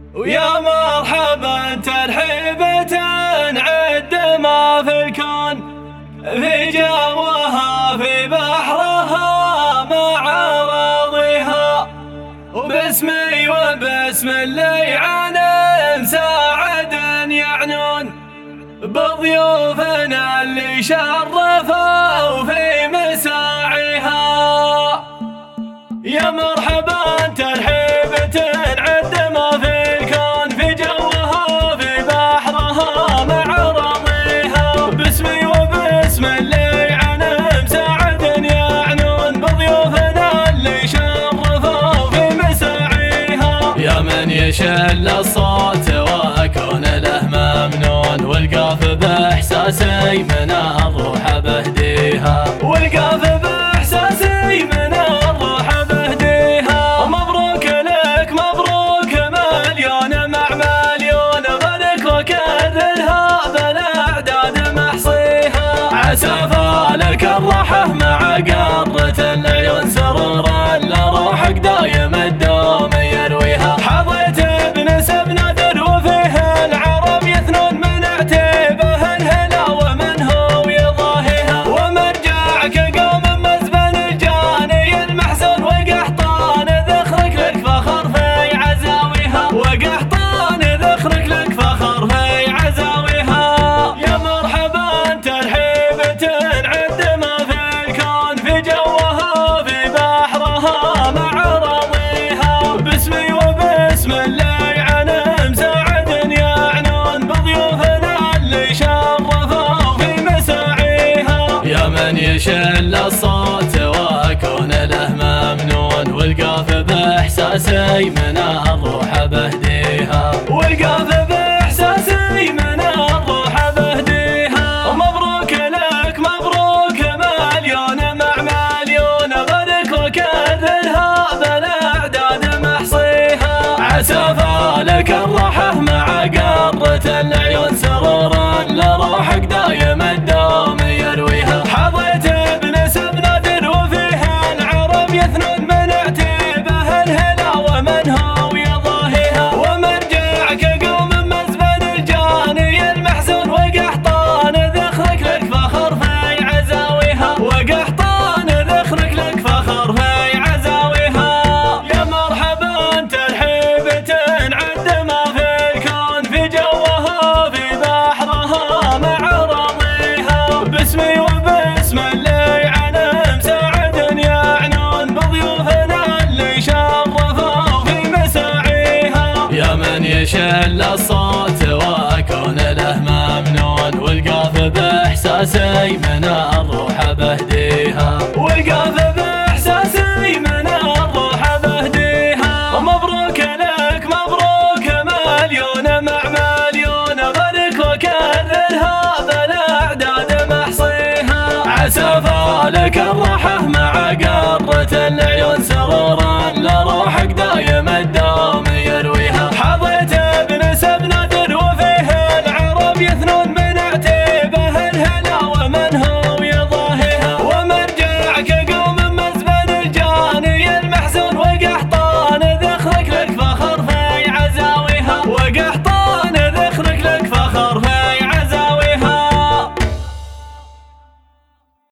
ويا مرحبا ترحيبة عد ما في الكون، في جوها في بحرها مع راضيها، وباسمي وباسم اللي عن ساعد يعنون بضيوفنا اللي شرفوا في مساعيها. يا مرحبا ترحيبة عد ما في الكون، في جوها في بحرها مع راضيها، باسمي وباسم اللي عنهم ساعد يعنون بضيوفنا اللي شرفوا في مساعيها. يا من يشل الصوت واكون له ممنون، والقاف باحساسي من الروح بهديها، والقاف باحساسي من الروح بهديها. مبروك لك مبروك مليون مع مليون، غلك وكررها بالاعداد محصيها. عسى فالك الراحة مع قرة العيون، سرورا لروحك دايم الدوم يرويها. حظيت بنسب نادر وفيه العرب يثنون من اعتبه الهلا ومن هو يضاهيها، ومرجعك قوم مزبن الجاني المحزون، وقحطان ذخرك لك فخر في عزاويها، وقحطان ذخرك لك فخر في عزاويها. يا مرحبا ترحيبة عد ما في الكون، في جوها في بحرها مع راضيها، باسمي وباسم اللي عنهم ساعد يعنون بضيوفنا اللي شرفوا في مساعيها. يا من يشل الصوت واكون له ممنون، والقاف باحساسي من الروح بهديها، والقاف باحساسي من الروح بهديها. مبروك لك مبروك مليون مع مليون، غلك وكررها بالاعداد محصيها. عسى فالك الراحة مع قرة العيون، سرورا لروحك دايم الدوم يرويها. حظيت بنسب نادر وفيه العرب يثنون من اعتبه الهلا ومن هو يضاهيها، ومرجعك قوم مزبن الجاني المحزون، وقحطان ذخرك لك فخر في عزاويها، وقحطان ذخرك لك فخر في عزاويها. يا مرحبا ترحيبة عد ما في الكون، في جوها في بحرها مع راضيها، باسمي وباسم اللي عنهم ساعد يعنون بضيوفنا اللي شرفوا في مساعيها. يا من يشل الصوت واكون له ممنون، والقاف باحساسي من الروح بهديها، والقاف باحساسي من الروح بهديها. مبروك لك مبروك مليون مع مليون، غلك وكررها بالاعداد محصيها. عسى فالك الراحة مع قرة العيون،